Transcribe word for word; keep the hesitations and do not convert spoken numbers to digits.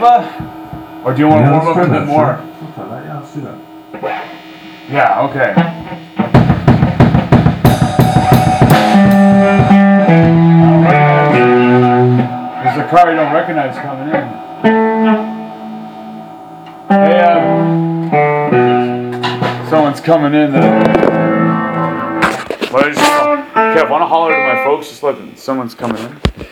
Papa? Or do you want to warm up a bit more? Yeah, let's do that. Yeah, okay. There's a car you don't recognize coming in. Hey, um, someone's coming in. That, well, I just, Kev, want to holler to my folks? Just let them, someone's coming in.